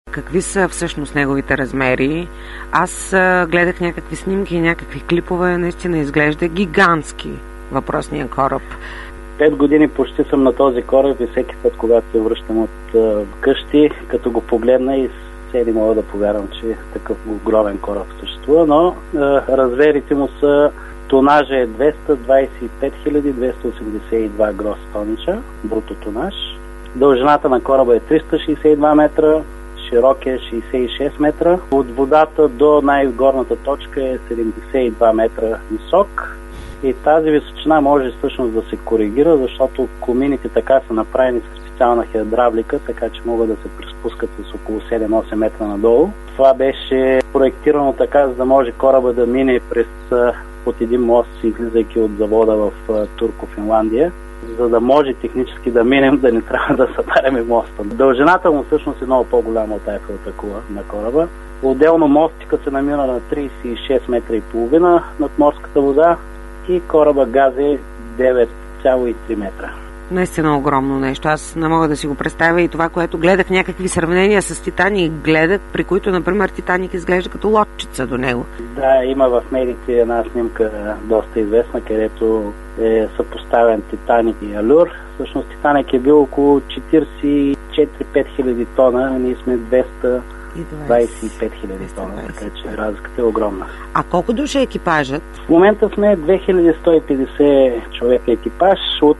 Какви са всъщност неговите размери? Аз гледах някакви снимки и някакви клипове, наистина изглежда гигантски въпросния кораб. 5 години почти съм на този кораб и всеки път, когато се връщам от къщи, като го погледна и не мога да повярвам, че такъв огромен кораб съществува, но размерите му са: тонажа е 225 282 грос тонича, бруто тонаж. Дължината на кораба е 362 метра, широк е 66 метра. От водата до най-горната точка е 72 метра висок. И тази височина може всъщност да се коригира, защото комините така са направени с специална хидравлика, така че могат да се приспускат с около 7-8 метра надолу. Това беше проектирано така, за да може кораба да мине под един мост, излизайки от завода в Турку, Финландия, за да може технически да минем, да не трябва да събаряме моста. Дължината му всъщност е много по-голяма от Айфелата кула на кораба. Отделно мостика се намира на 36 метра и половина над морската вода и кораба газе 9,3 метра. Наистина огромно нещо. Аз не мога да си го представя и това, което гледах, някакви сравнения с Титаник гледах, при които, например, Титаник изглежда като лодчица до него. Да, има в медиите една снимка доста известна, където е съпоставен Титаник и Алюр. Всъщност Титаник е бил около 44-5 хиляди тона, а ние сме 225 хиляди тона, така че разликата е огромна. А колко души е екипажът? В момента сме 2150 човека екипаж от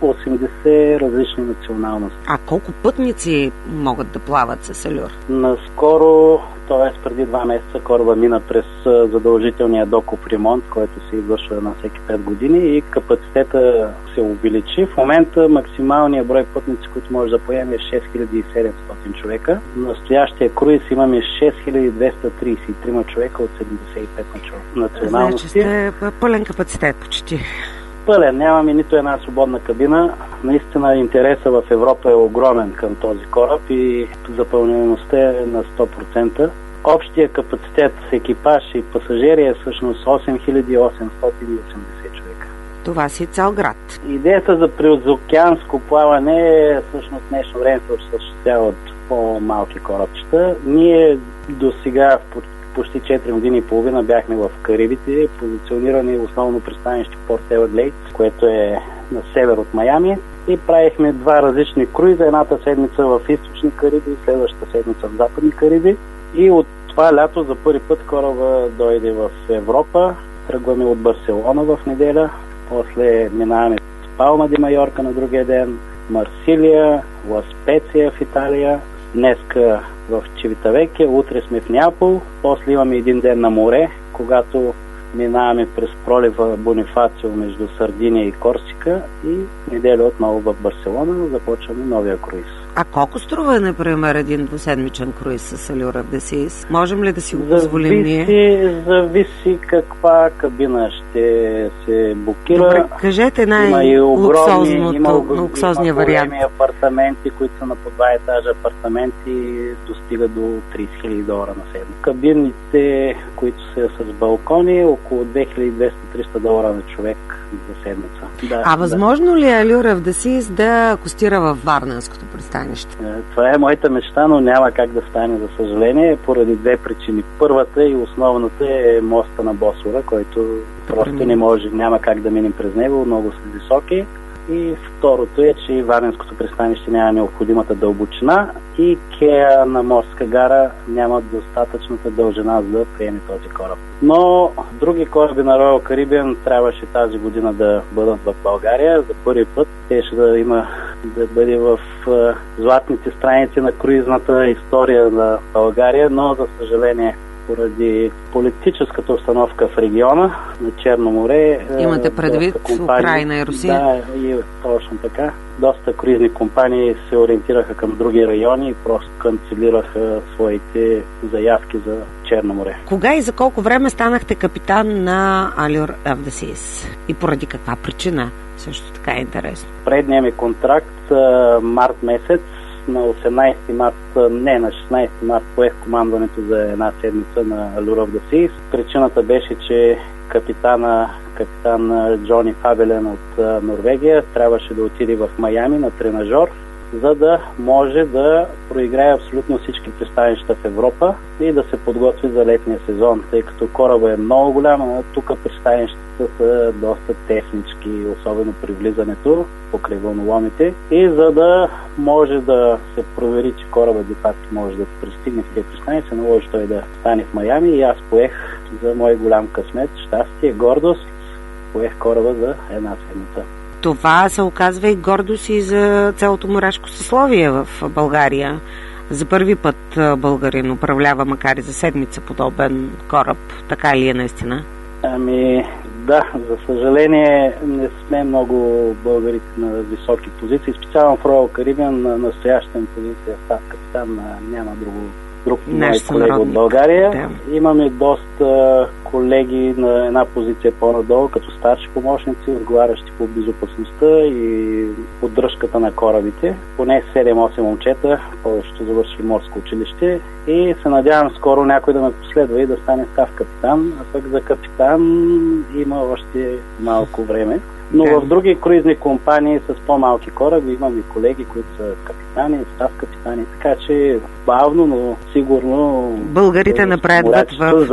80 различни националности. А колко пътници могат да плават с Алюр? Наскоро, т.е. преди 2 месеца, кораба мина през задължителния доков ремонт, който се извършва на всеки 5 години и капацитета се увеличи. В момента максималният брой пътници, които може да поеме, е 6700 човека. В настоящия круиз имаме 6233 човека от 75 националности. Значи сте пълен капацитет почти. Пълен, нямаме нито една свободна кабина. Наистина интересът в Европа е огромен към този кораб и запълнеността е на 100%. Общия капацитет с екипаж и пасажери е всъщност 8880 човека. Това си цял град. Идеята за преокеанско плаване е всъщност днешно време се осъществява от по-малки корабчета. Ние до сега почти 4 години и половина бяхме в Карибите, позиционирани основно пристанище Порт Еверглейдс, което е на север от Майами, и правихме 2 различни круиза, едната седмица в източни Кариби, следващата седмица в западни Кариби. И от това лято за първи път кораба дойде в Европа. Тръгваме от Барселона в неделя, после минаваме с Палма де Майорка на другия ден, Марсилия, Ла Специя в Италия, днеска в Чивитавеке, утре сме в Неапол, после имаме един ден на море, когато минаваме през пролива Бонифацио между Сардиния и Корсика и неделя отново в Барселона започваме новия круиз. А колко струва, например, един двуседмичен круиз с Allure of the Seas? Можем ли да си го позволим ние? Зависи каква кабина ще се букира. Добре, кажете най-луксозния вариант. Има апартаменти, които са на по 2 етажа апартаменти, достига до $30,000 на седмица. Кабините, които са с балкони, около $2200-300 на човек за седмица. Да, възможно ли е Allure of the Seas да акостира във Варненското пристанище? Това е моята мечта, но няма как да стане, за съжаление, поради 2 причини. Първата и основната е моста на Босфора, който просто не може, няма как да минем през него, много са високи. И второто е, че Варненското пристанище няма необходимата дълбочина и кея на морска гара няма достатъчната дължина за да приеме този кораб. Но други кораби на Royal Caribbean трябваше тази година да бъдат в България. За първи път ще да бъде в златните страници на круизната история на България, но за съжаление поради политическата обстановка в региона на Черно море. Имате предвид Украйна и Русия? Да, и точно така. Доста круизни компании се ориентираха към други райони и просто канцелираха своите заявки за Черно море. Кога и за колко време станахте капитан на Allure of the Seas? И поради каква причина? Също така е интересно. Предният ми контракт март месец. На 16 март поех командването за една седмица на Allure of the Seas. Причината беше, че капитан Джони Фабелен от Норвегия трябваше да отиде в Майами на тренажор за да може да проиграе абсолютно всички пристанища в Европа и да се подготви за летния сезон, тъй като кораба е много голям, а тук пристанищата са доста теснички, особено при влизането покрай вълноломите. И за да може да се провери, че кораба де факто може да пристигне в тези пристанища, наложи той да стане в Майами и аз поех за мой голям късмет, щастие, гордост, поех кораба за една седмица. Това се оказва и гордост и за цялото моряшко съсловие в България. За първи път българин управлява, макар и за седмица, подобен кораб. Така ли е наистина? Ами да, за съжаление не сме много българите на високи позиции. Специално в Royal Caribbean на настоящата позиция став капитан, няма друг мой колега от България. Да. Имаме доста колеги на една позиция по-надолу, като старши помощници, отговарящи по безопасността и поддръжката на корабите. Поне 7-8 момчета, повечето завършили морско училище и се надявам скоро някой да ме последва и да стане став капитан, а пък за капитан има още малко време. Но в други круизни компании с по-малки кораби имаме колеги, които са капитани, став капитани, така че бавно, но сигурно българите напредват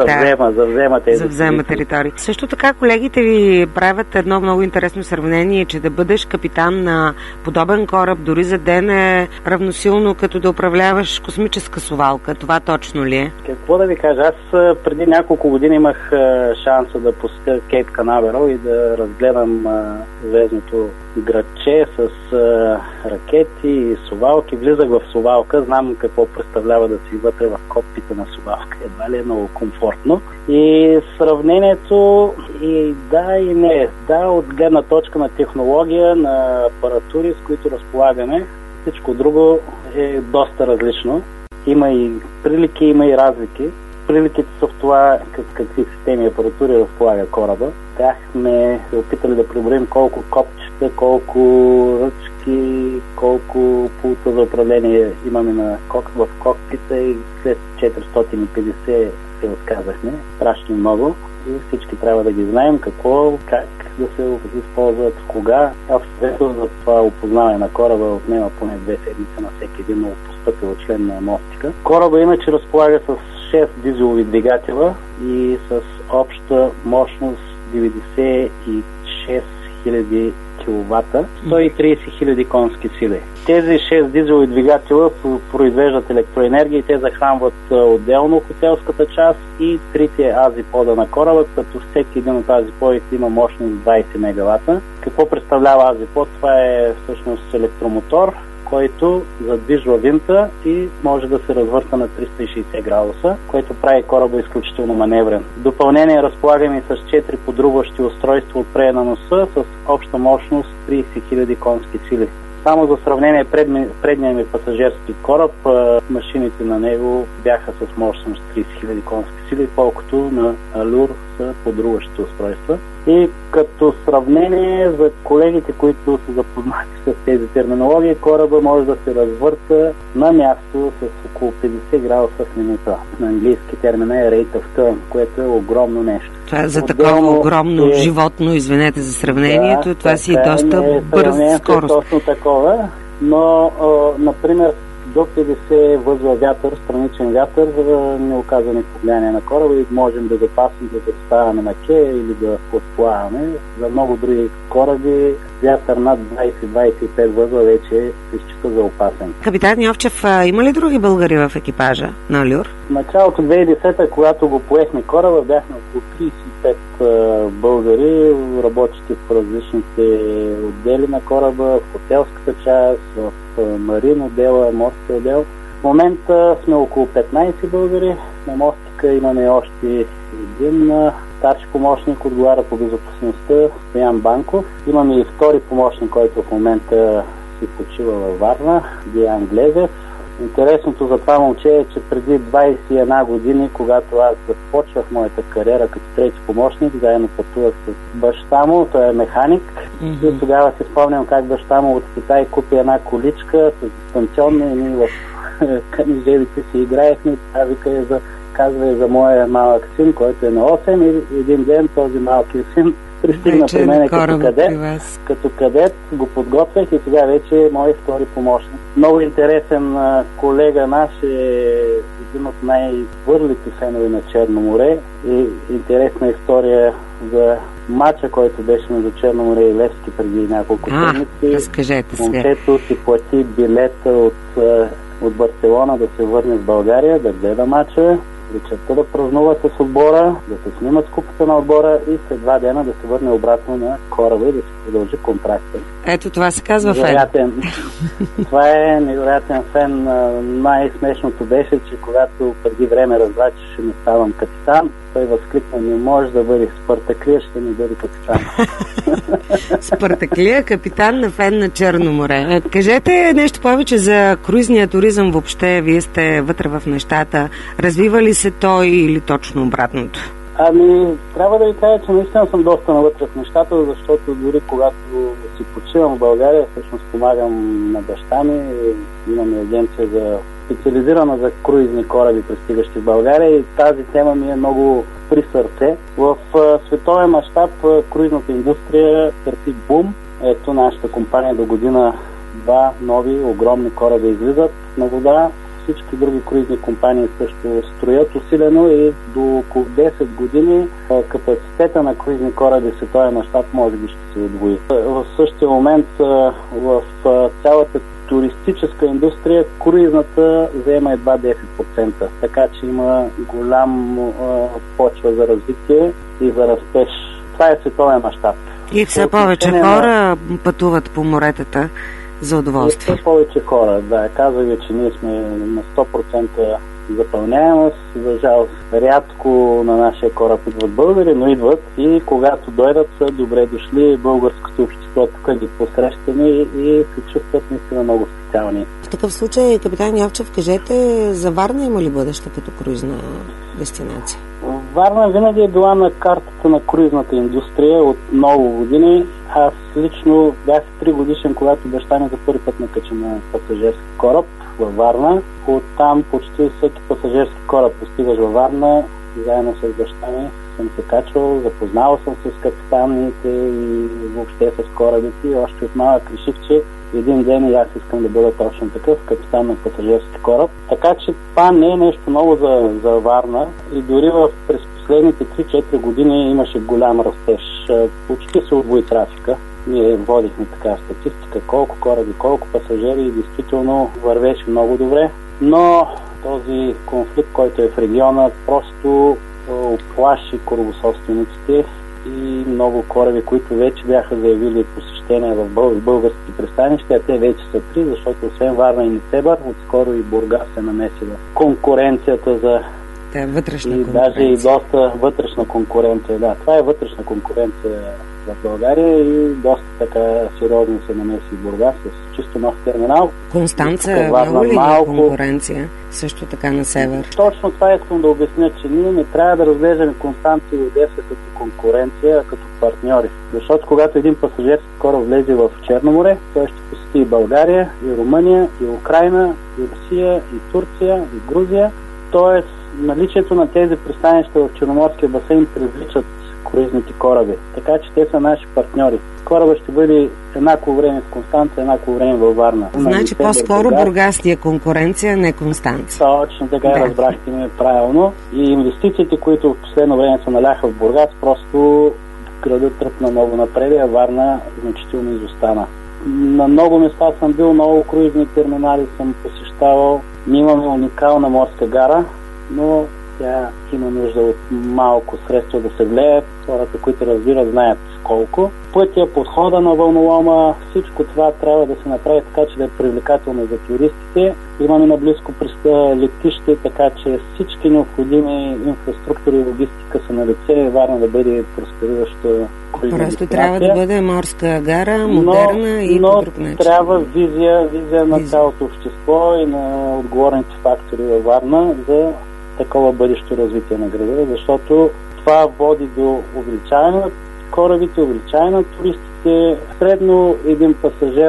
завзема територии. Също така колегите ви правят едно много интересно сравнение, че да бъдеш капитан на подобен кораб дори за ден е равносилно като да управляваш космическа совалка. Това точно ли е? Какво да ви кажа? Аз преди няколко години имах шанса да посетя Кейп Канаверал и да разгледам звездното градче с ракети и совалки. Влизах в совалка, знам какво представлява да си вътре в кокпита на совалка. Едва ли е много комфортно. И сравнението и да и не. Да, от гледна точка на технология, на апаратури, с които разполагаме, всичко друго е доста различно. Има и прилики, има и разлики. Приликите са в това какви системи и апаратури разполага кораба. Тях сме се опитали да преброим колко копчета, колко ръчки, колко пулта за управление имаме в кокпита и след 450 се отказахме. Страшно много. И всички трябва да ги знаем какво, как да се използват, кога. Общо за това опознаване на кораба отнема поне 2 седмици на всеки един новопостъпил член на мостика. Кораба иначе разполага с 6 дизелови двигателя и с обща мощност 96 000 киловата, 130 000 конски сили. Тези 6 дизелови двигателя произвеждат електроенергия и те захранват отделно хотелската част и 3 азипода на кораба, като всеки един от азиподите има мощност 20 мегавата. Какво представлява азипод? Това е всъщност електромотор, който задвижва винта и може да се развърта на 360 градуса, което прави кораба изключително маневрен. В допълнение разполагаме с 4 подрубващи устройства отпред на носа с обща мощност 30 000 конски сили. Само за сравнение, предният ми пасажирски кораб, машините на него бяха с мощност 30 000 конски сили, колкото на Allure са подрубващите устройства. И като сравнение за колегите, които са запознати с тези терминологии, кораба може да се развърта на място с около 50 градуса в минута. На английски термина е rate of turn, което е огромно нещо. Това за такова огромно животно, извинете за сравнението, да, това си е доста бърза скорост. Точно такова, но, например, до 50 възла вятър, страничен вятър, не оказва никакво влияние на кораба и можем да запасим, да ставаме на кея или да подплаваме. За много други кораби вятър над 20-25 възла вече се счита за опасен. Капитан Йовчев, има ли други българи в екипажа на Allure? В началото 2010-та, когато го поехме кораба, бяхме около 35 българи, работещи в различните отдели на кораба, в хотелската част, в марин отдела, морски отдел. В момента сме около 15 българи. На мостика имаме още един старши помощник, отговаря по безопасността, Стоян Банков. Имаме и втори помощник, който в момента си почива във Варна, Диан Глезев. Интересното за това момче е, че преди 21 години, когато аз започвах моята кариера като трети помощник, заедно пътувах с баща му, той е механик. И тогава си спомням как баща му от Китай купи една количка с дистанционна и ние в канижелите си играехме. Казва е за моя малък син, който е на 8 и един ден този малки син пристигна при мен като кадет, го подготвях и сега вече е мой втори помощник. Много интересен колега наш е един от най-върлите фенове на Черно море и интересна история за матча, който беше между Черно море и Левски преди няколко седмици. Разкажете сега. Момчето си плати билета от Барселона да се върне в България, да гледа матча, вечерта да празнува с отбора, да се снимат с купата на отбора и след 2 дена да се върне обратно на кораба и да се продължи контракта. Ето това се казва фен. Това е невероятен фен. Най-смешното беше, че когато преди време разбра, че ще ми ставам капитан, той възкликна: не може да бъде Спартаклия, ще ми бъде капитан. Спартаклия, капитан на фен на Черно море. Кажете нещо повече за круизния туризъм въобще. Вие сте вътре в нещата. Развива ли се той или точно обратното? Трябва да ви кажа, че наистина съм доста навътре в нещата, защото дори когато си почивам в България, всъщност помагам на баща ми. Имаме агенция специализирана за круизни кораби, пристигащи в България, и тази тема ми е много при сърце. В световен мащаб круизната индустрия търпи бум. Ето, нашата компания до година 2 нови огромни кораби излизат на вода. Всички други круизни компании също строят усилено и до около 10 години капацитета на круизни кораби в световен мащаб може би ще се удвои. В същия момент в цялата туристическа индустрия круизната заема едва 10%, така че има голям почва за развитие и за растеж. Това е световен мащаб. И все повече хора пътуват по моретата за удоволствие. Все повече хора, да. Казвам ви, че ние сме на 100% запълняемост. За жалост, рядко на нашия кораб идват българи, но идват и когато дойдат са добре дошли. Българското общество тук ги посрещаме и се чувстват наистина много специални. В такъв случай, капитан Йовчев, кажете, за Варна има ли бъдеще като круизна дестинация? Варна винаги е била на картата на круизната индустрия от много години. Аз лично бях 3 годишен, когато баща ми за първи път накача на пасажирски кораб във Варна. Оттам почти всеки пасажирски кораб пристигаш във Варна, заедно с баща ми съм се качвал, запознавал съм се с капитаните и въобще с корабите. И още от малък реших, че един ден и аз искам да бъда точно такъв капитан на пасажирски кораб. Така че това не е нещо ново за Варна и дори през последните 3-4 години имаше голям растеж. Почти се удвои трафика. Ние водихме така статистика, колко кораби, колко пасажери и действително вървеше много добре. Но този конфликт, който е в региона, просто оплаши корабособствениците и много кораби, които вече бяха заявили посещения в българските пристанища, а те вече са 3, защото освен Варна и Несебър, отскоро и Бургас се намеси в конкуренцията за вътрешна и конкуренция. Даже и доста вътрешна конкуренция. Да, това е вътрешна конкуренция в България и доста така сериозно се намеси Бургас с чисто нов терминал. Констанца е много ли конкуренция? Също така на север. Точно това искам да обясня, че ние не трябва да разглеждаме Констанца и Одеса като конкуренция, а като партньори. Защото когато един пасажирски кораб влезе в Черно море, той ще посети и България, и Румъния, и Украйна, и Русия, и Турция, и Грузия. Тоест, наличието на тези пристанища в Черноморския басейн привличат круизните кораби. Така че те са наши партньори. Кораба ще бъде еднакво време в Констанца, еднакво време във Варна. Значи по-скоро Бургас е конкуренция, не Констанца. Точно така, да. Разбрахте ме правилно. И инвестициите, които в последно време се наляха в Бургас, просто градът тръпна много напред, а Варна значително изостана. На много места съм бил, много круизни терминали съм посещавал. Ние имаме уникална морска гара, но тя има нужда от малко средства да се влеят. Хората, които разбират, знаят колко. Пътя, подхода на вълнолома, всичко това трябва да се направи така, че да е привлекателно за туристите. Имаме наблизко летище, така че всички необходими инфраструктури и логистика са на лице и Варна да бъде просперираща круизна Просто дестинация. трябва да бъде морска гара, модерна и по друг начин. Но трябва визия на цялото общество и на отговорните фактори във Варна за такова бъдещо развитие на града, защото това води до увеличаване на корабите, увеличаване на туристите. Средно един пасажир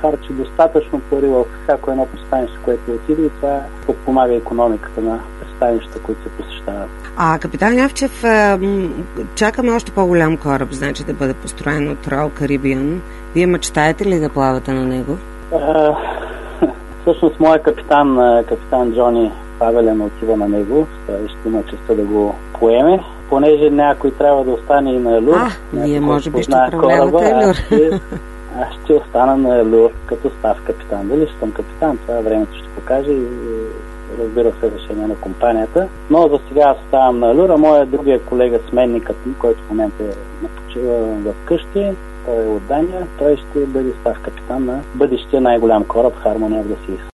харчи достатъчно пари във всяко едно пристанище, което отиде, и това подпомага икономиката на пристанищата, които се посещават. Капитан Явчев, чакаме още по-голям кораб, значи да бъде построен от Royal Caribbean. Вие мечтаете ли да плавате на него? Всъщност, моят капитан Джони Павелен отива на него. Ще има честа да го поеме. Понеже някой трябва да остане и на Люр. Вие може би ще управлявате Люр. Аз ще остана на Люр като став капитан. Дали ще съм капитан, това времето ще покаже и разбира се решение на компанията. Но за сега аз оставам на Люр, а моят другия колега, сменникът ми, който в момента почива в къщи, той е от Дания, той ще бъде став капитан на бъдещия най-голям кораб Harmony of the Seas.